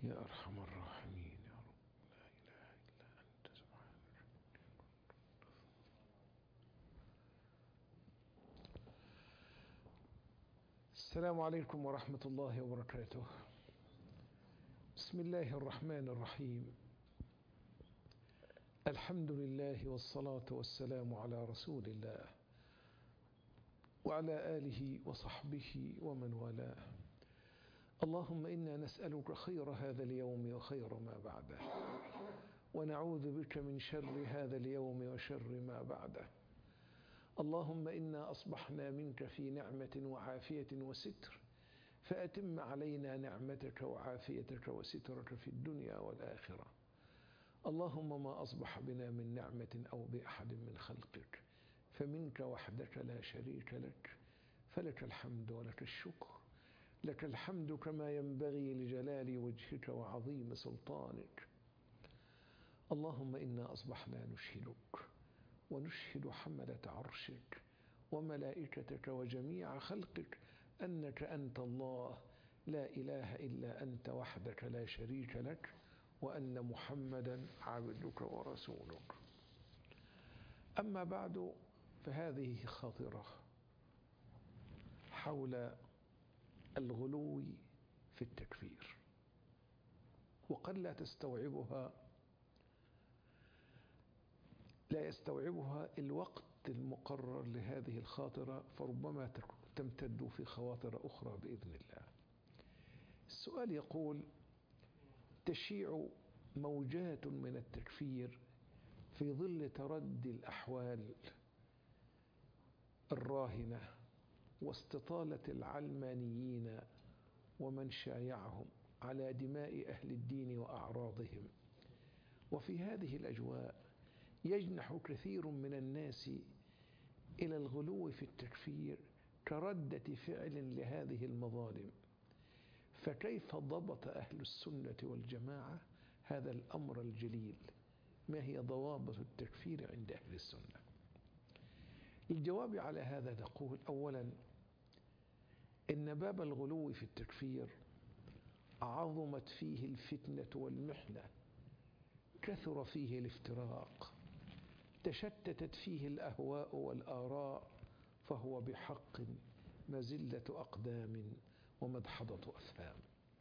يا أرحم الراحمين يا رب. لا إله إلا أنت سبحانك. السلام عليكم ورحمة الله وبركاته. بسم الله الرحمن الرحيم. الحمد لله والصلاة والسلام على رسول الله وعلى آله وصحبه ومن والاه. اللهم إنا نسألك خير هذا اليوم وخير ما بعده، ونعوذ بك من شر هذا اليوم وشر ما بعده. اللهم إنا أصبحنا منك في نعمة وعافية وستر، فأتم علينا نعمتك وعافيتك وسترك في الدنيا والآخرة. اللهم ما أصبح بنا من نعمة أو بأحد من خلقك فمنك وحدك لا شريك لك، فلك الحمد ولك الشكر. لك الحمد كما ينبغي لجلال وجهك وعظيم سلطانك. اللهم إنا أصبحنا نشهدك ونشهد حملة عرشك وملائكتك وجميع خلقك أنك أنت الله لا إله إلا أنت وحدك لا شريك لك، وأن محمدا عبدك ورسولك. أما بعد، فهذه خاطرة حول الغلو في التكفير، وقد لا يستوعبها الوقت المقرر لهذه الخاطرة، فربما تمتد في خواطر أخرى بإذن الله. السؤال يقول: تشيع موجات من التكفير في ظل تردي الأحوال الراهنة واستطالة العلمانيين ومن شايعهم على دماء أهل الدين وأعراضهم. وفي هذه الأجواء يجنح كثير من الناس إلى الغلو في التكفير كردة فعل لهذه المظالم. فكيف ضبط أهل السنة والجماعة هذا الأمر الجليل؟ ما هي ضوابط التكفير عند أهل السنة؟ الجواب على هذا نقول: أولا، إن باب الغلو في التكفير عظمت فيه الفتنة والمحنة، كثر فيه الافتراق، تشتتت فيه الأهواء والآراء، فهو بحق مزلة أقدام ومدحضة أفهام.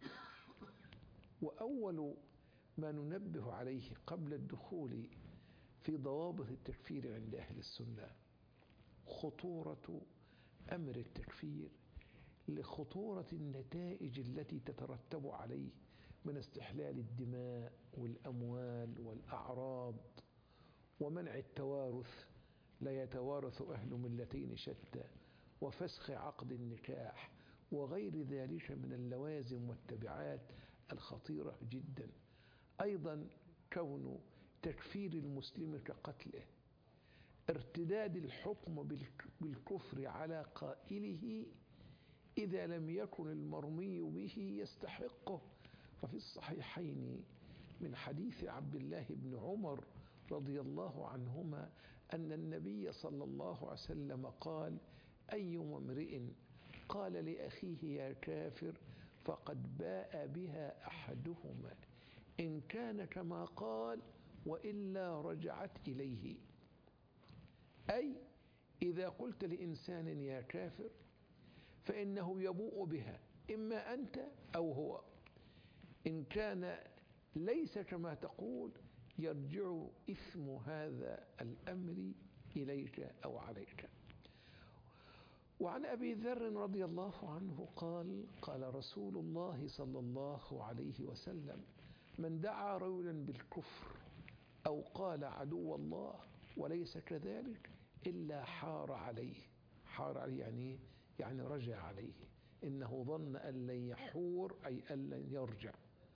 وأول ما ننبه عليه قبل الدخول في ضوابط التكفير عند أهل السنة خطورة أمر التكفير، لخطورة النتائج التي تترتب عليه من استحلال الدماء والأموال والأعراض ومنع التوارث، لا يتوارث أهل ملتين شتى، وفسخ عقد النكاح، وغير ذلك من اللوازم والتبعات الخطيرة جدا. أيضا كون تكفير المسلم كقتله، ارتداد الحكم بالكفر على قائله إذا لم يكن المرمي به يستحقه. ففي الصحيحين من حديث عبد الله بن عمر رضي الله عنهما أن النبي صلى الله عليه وسلم قال: أيما امرئ قال لأخيه يا كافر فقد باء بها أحدهما، إن كان كما قال وإلا رجعت إليه. أي إذا قلت لإنسان يا كافر فإنه يبوء بها، إما أنت أو هو. إن كان ليس كما تقول يرجع إثم هذا الأمر إليك أو عليك. وعن أبي ذر رضي الله عنه قال: قال رسول الله صلى الله عليه وسلم: من دعا رجلا بالكفر أو قال عدو الله وليس كذلك إلا حار عليه. حار عليه يعني رجع عليه، إنه ظن أن لن يحور أي أن لن يرجع.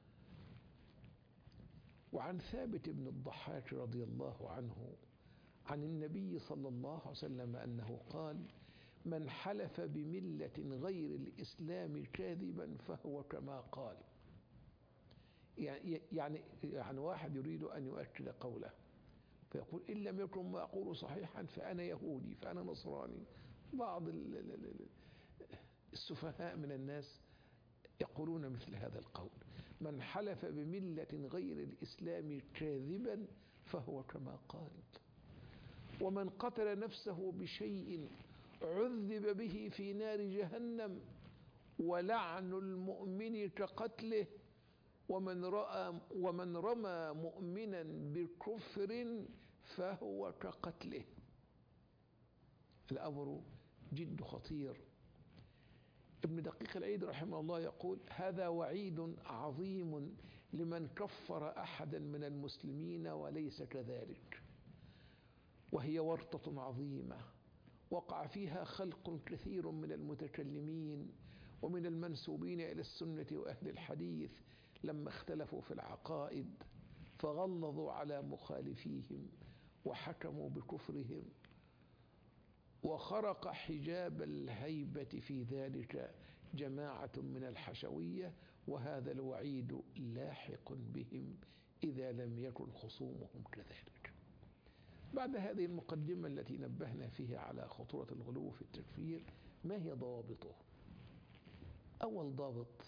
وعن ثابت بن الضحاك رضي الله عنه عن النبي صلى الله عليه وسلم أنه قال: من حلف بملة غير الإسلام كاذبا فهو كما قال. يعني واحد يريد أن يؤكد قوله فيقول: إن لم يكن ما أقول صحيحا فأنا يهودي، فأنا نصراني. بعض السفهاء من الناس يقولون مثل هذا القول: من حلف بملة غير الإسلام كاذبا فهو كما قال. ومن قتل نفسه بشيء عذب به في نار جهنم، ولعن المؤمن كقتله، ومن رمى مؤمنا بكفر فهو كقتله. الأمر جد خطير. ابن دقيق العيد رحمه الله يقول: هذا وعيد عظيم لمن كفر أحدا من المسلمين وليس كذلك، وهي ورطة عظيمة وقع فيها خلق كثير من المتكلمين ومن المنسوبين إلى السنة وأهل الحديث لما اختلفوا في العقائد فغلظوا على مخالفيهم وحكموا بكفرهم، وخرق حجاب الهيبة في ذلك جماعة من الحشوية، وهذا الوعيد لاحق بهم إذا لم يكن خصومهم كذلك. بعد هذه المقدمة التي نبهنا فيها على خطورة الغلو في التكفير، ما هي ضوابطه؟ أول ضابط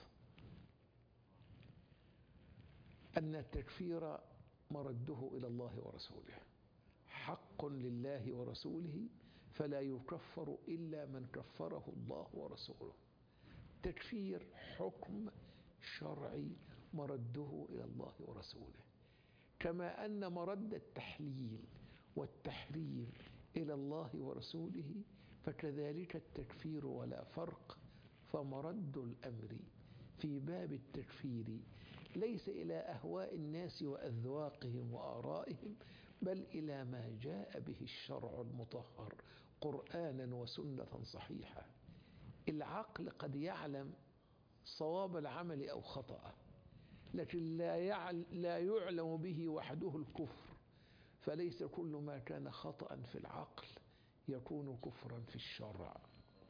أن التكفير مرده إلى الله ورسوله، حق لله ورسوله، فلا يكفر إلا من كفره الله ورسوله. تكفير حكم شرعي مرده إلى الله ورسوله، كما أن مرد التحليل والتحريم إلى الله ورسوله فكذلك التكفير ولا فرق. فمرد الأمر في باب التكفير ليس إلى أهواء الناس وأذواقهم وآرائهم، بل إلى ما جاء به الشرع المطهر قرآنا وسنة صحيحة. العقل قد يعلم صواب العمل أو خطأه، لكن لا يعلم به وحده الكفر، فليس كل ما كان خطأ في العقل يكون كفرا في الشرع.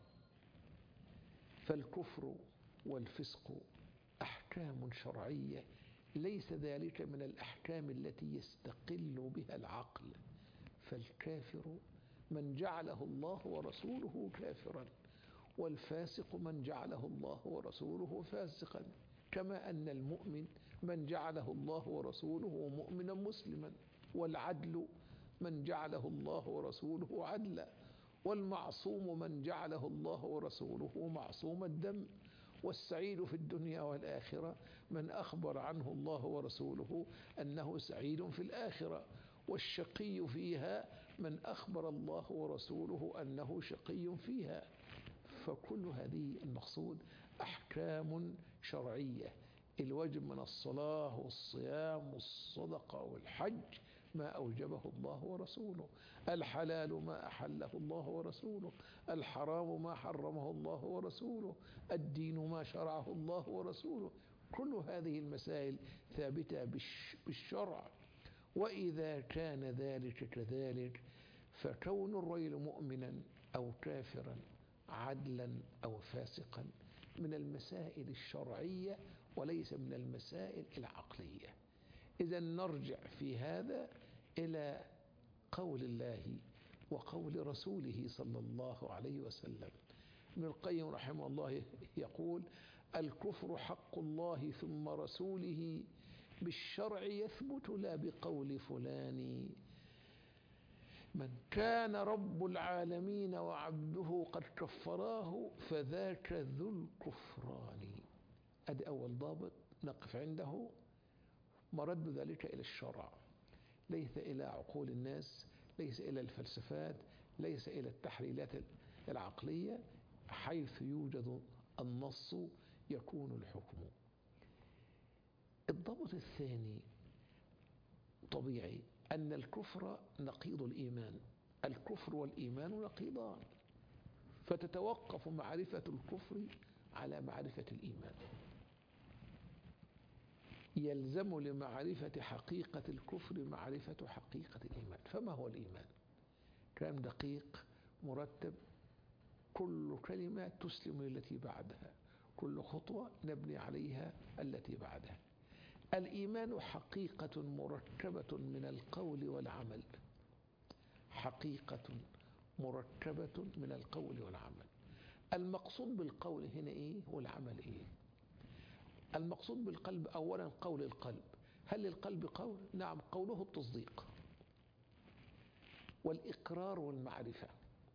فالكفر والفسق أحكام شرعية، ليس ذلك من الأحكام التي يستقل بها العقل. فالكافر من جعله الله ورسوله كافرا، والفاسق من جعله الله ورسوله فاسقا، كما أن المؤمن من جعله الله ورسوله مؤمنا مسلما، والعدل من جعله الله ورسوله عدلا، والمعصوم من جعله الله ورسوله معصوم الدم، والسعيد في الدنيا والآخرة من أخبر عنه الله ورسوله أنه سعيد في الآخرة، والشقي فيها من أخبر الله ورسوله أنه شقي فيها. فكل هذه المقصود أحكام شرعية. الواجب من الصلاة والصيام والصدقة والحج ما أوجبه الله ورسوله، الحلال ما أحله الله ورسوله، الحرام ما حرمه الله ورسوله، الدين ما شرعه الله ورسوله. كل هذه المسائل ثابتة بالشرع. وإذا كان ذلك كذلك فكون الرجل مؤمنا أو كافرا، عدلا أو فاسقا، من المسائل الشرعية وليس من المسائل العقلية. إذا نرجع في هذا إلى قول الله وقول رسوله صلى الله عليه وسلم. ابن القيم رحمه الله يقول: الكفر حق الله ثم رسوله، بالشرع يثبت لا بقول فلان. من كان رب العالمين وعبده قد كفراه فذاك ذو الكفران. أدي أول ضابط نقف عنده، مرد ذلك إلى الشرع، ليس إلى عقول الناس، ليس إلى الفلسفات، ليس إلى التحليلات العقلية. حيث يوجد النص يكون الحكم. الضابط الثاني طبيعي أن الكفر نقيض الإيمان. الكفر والإيمان نقيضان، فتتوقف معرفة الكفر على معرفة الإيمان. يلزم لمعرفة حقيقة الكفر معرفة حقيقة الإيمان. فما هو الإيمان؟ كلام دقيق مرتب، كل كلمة تسلم للتي بعدها، كل خطوة نبني عليها التي بعدها. الإيمان حقيقة مركبة من القول والعمل، حقيقة مركبة من القول والعمل. المقصود بالقول هنا إيه والعمل إيه؟ المقصود بالقلب أولا قول القلب. هل للقلب قول؟ نعم، قوله التصديق والإقرار والمعرفة.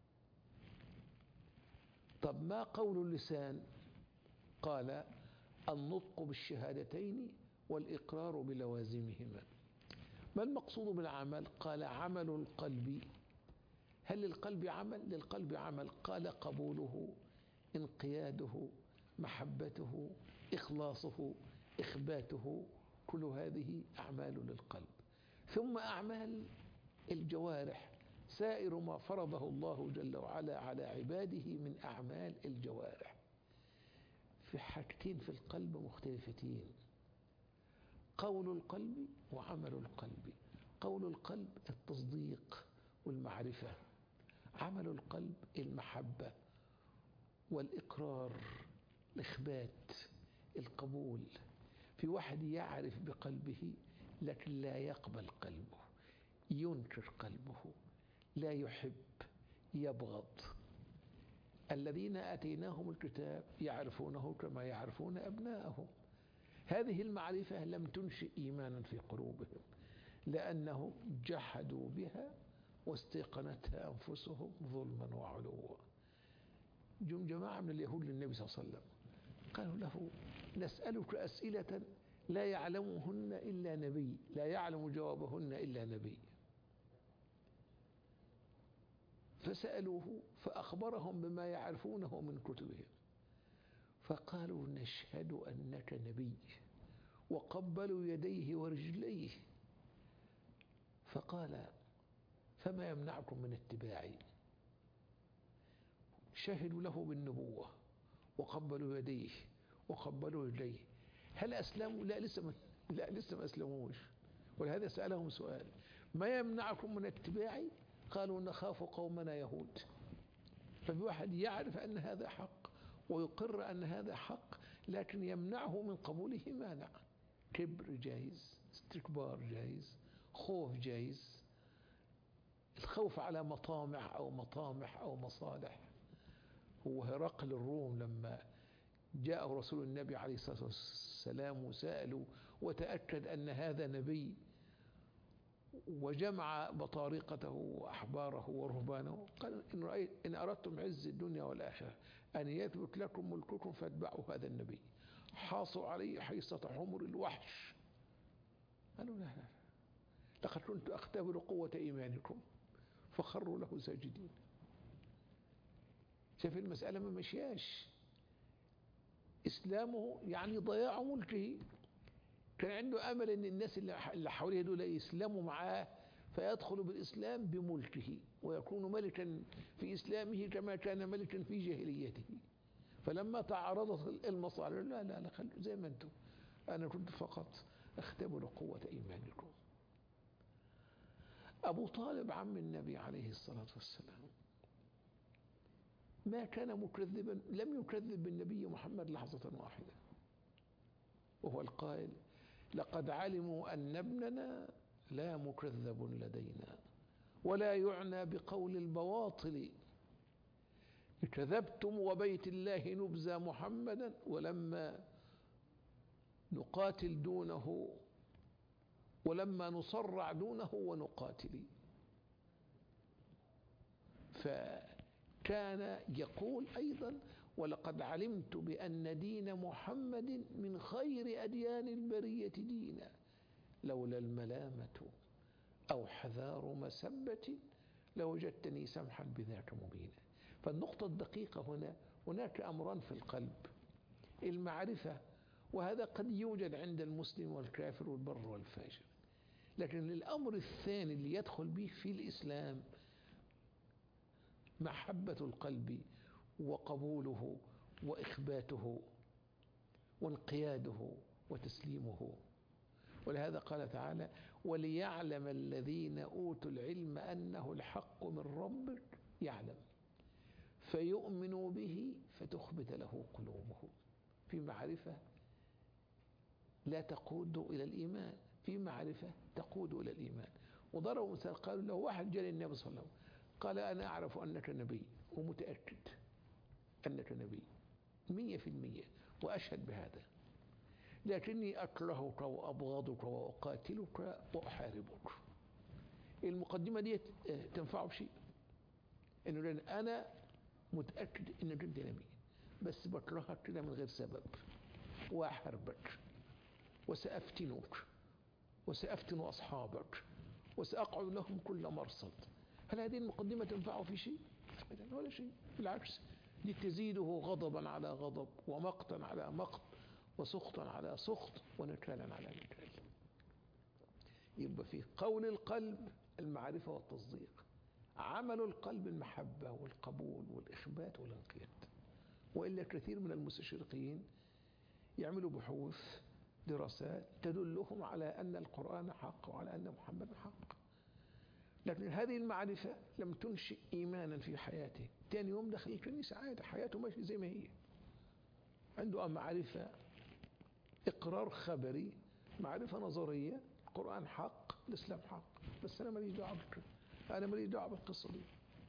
طب ما قول اللسان؟ قال النطق بالشهادتين والإقرار بلوازمهما. ما المقصود بالعمل؟ قال عمل القلب. هل للقلب عمل؟ للقلب عمل. قال قبوله، انقياده، محبته، إخلاصه، إخباته، كل هذه أعمال للقلب. ثم أعمال الجوارح، سائر ما فرضه الله جل وعلا على عباده من أعمال الجوارح. في حاجتين في القلب مختلفتين: قول القلب وعمل القلب. قول القلب التصديق والمعرفة، عمل القلب المحبة والإقرار، الإخبات، القبول. في واحد يعرف بقلبه لكن لا يقبل قلبه، ينكر قلبه، لا يحب، يبغض. الذين آتيناهم الكتاب يعرفونه كما يعرفون أبناءهم. هذه المعرفة لم تنشئ إيمانا في قلوبهم، لأنهم جحدوا بها واستيقنتها أنفسهم ظلما وعلوا. جماعة من اليهود للنبي صلى الله عليه وسلم قالوا له نسألك أسئلة لا يعلمهن إلا نبي، لا يعلم جوابهن إلا نبي. فسألوه فأخبرهم بما يعرفونه من كتبهم، فقالوا نشهد أنك نبي، وقبلوا يديه ورجليه. فقال فما يمنعكم من اتباعي؟ شهدوا له بالنبوة وقبلوا يديه وقبلوا رجليه. هل أسلموا؟ لا لسه ما أسلموش. ولهذا سألهم سؤال: ما يمنعكم من اتباعي؟ قالوا نخاف قومنا يهود. ففي واحد يعرف أن هذا حق ويقر أن هذا حق، لكن يمنعه من قبوله مانع. كبر جائز، استكبار جائز، خوف جائز، الخوف على مطامح أو مصالح. هو هرقل الروم لما جاءه رسول النبي عليه الصلاة والسلام وسألوا وتأكد أن هذا نبي، وجمع بطارقته وأحباره ورهبانه، قال إن أردتم عز الدنيا والآخرة أن يثبت لكم ملككم فاتبعوا هذا النبي. حاصوا عليه حيصة حمر الوحش. قالوا لا لقد كنت أختبر قوة إيمانكم، فخروا له ساجدين. شاف المسألة ما مشياش. إسلامه يعني ضياع ملكه. كان عنده أمل أن الناس اللي حواليه دول يسلموا معاه فيدخل بالإسلام بملكه ويكون ملكا في إسلامه كما كان ملكا في جاهليته. فلما تعارضت المصالح لا خلوا زي ما أنتم، أنا كنت فقط أختبر قوة إيمانكم. أبو طالب عم النبي عليه الصلاة والسلام ما كان مكذبا، لم يكذب بالنبي محمد لحظة واحدة، وهو القائل: لقد علموا أن ابننا لا مكذب لدينا ولا يعنى بقول البواطل. كذبتم وبيت الله نبزى محمدا ولما نقاتل دونه، ولما نصرع دونه ونقاتل. فكان يقول أيضا: ولقد علمت بأن دين محمد من خير أديان البرية دينا، لولا الملامة أو حذار مسبة لوجدتني سمحا بذاك مبينا. فالنقطة الدقيقة هنا، هناك أمران في القلب: المعرفة، وهذا قد يوجد عند المسلم والكافر والبر والفاجر، لكن الأمر الثاني اللي يدخل به في الإسلام محبة القلب وقبوله وإخباته وانقياده وتسليمه. ولهذا قال تعالى: وليعلم الذين أوتوا العلم أنه الحق من ربك، يعلم، فيؤمنوا به فتخبت له قلوبهم. في معرفة لا تقود إلى الإيمان، في معرفة تقود إلى الإيمان. وضربوا مثال، قالوا لو واحد جاء للنبي صلى الله عليه وسلم قال: أنا أعرف أنك نبي ومتأكد أنك نبي 100% وأشهد بهذا، لكني أكرهك وأبغضك وأقاتلك وأحاربك. المقدمة دي تنفع بشيء؟ إنه لأن أنا متأكد إنك أنت نبي، بس بكرهك كده من غير سبب، وأحاربك وسأفتنك وسأفتن أصحابك وسأقعد لهم كل مرصد. هل هذه المقدمة تنفعه في شيء؟ أبدا ولا شيء، بالعكس دي تزيده غضبا على غضب ومقتا على مقت وسخطا على سخط ونكالا على نكال. يبقى في قول القلب المعرفة والتصديق، عمل القلب المحبة والقبول والإخبات والانقياد. وإلا كثير من المستشرقين يعملوا بحوث دراسات تدلهم على أن القرآن حق وعلى أن محمد حق، لكن هذه المعرفة لم تنشئ إيمانا في حياته. ثاني يوم دخل الكنيسة عادة، حياته ماشية زي ما هي، عنده معرفة إقرار خبري، معرفة نظرية، القرآن حق، الإسلام حق، بس أنا ماليش دعوة بالكلام، أنا ماليش دعوة بالقصة دي.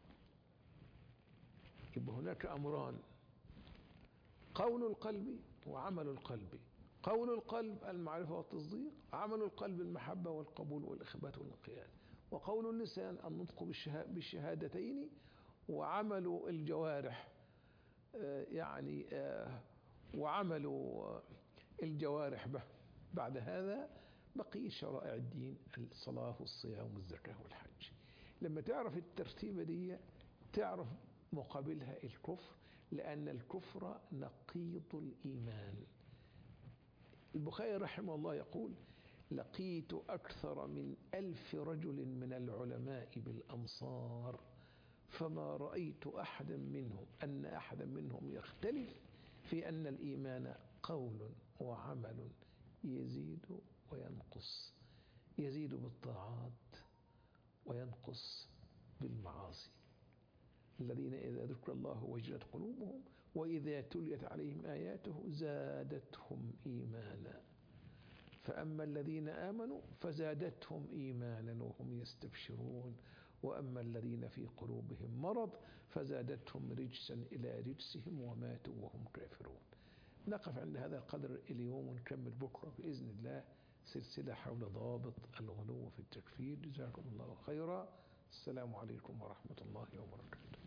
يبقى هناك أمران: قول القلب وعمل القلب. قول القلب المعرفة والتصديق، عمل القلب المحبة والقبول والإخبات والانقياد، وقول اللسان النطق بالشهادتين، وعمل الجوارح وعمل الجوارح بعد هذا بقية شرائع الدين: الصلاة والصيام والزكاة والحج. لما تعرف الترتيبة دي تعرف مقابلها الكفر، لأن الكفر نقيض الإيمان. البخاري رحمه الله يقول: لقيت أكثر من 1000 رجل من العلماء بالأمصار، فما رأيت أن أحدا منهم يختلف في أن الإيمان قول وعمل يزيد وينقص، يزيد بالطاعات وينقص بالمعاصي. الذين إذا ذكر الله وجلت قلوبهم وإذا تليت عليهم آياته زادتهم إيمانا. فأما الذين آمنوا فزادتهم إيمانا وهم يستبشرون، وأما الذين في قلوبهم مرض فزادتهم رجسا إلى رجسهم وماتوا وهم كافرون. نقف عند هذا القدر اليوم ونكمل بكرة بإذن الله سلسلة حول ضوابط الغلو في التكفير. جزاكم الله خيرا. السلام عليكم ورحمة الله وبركاته.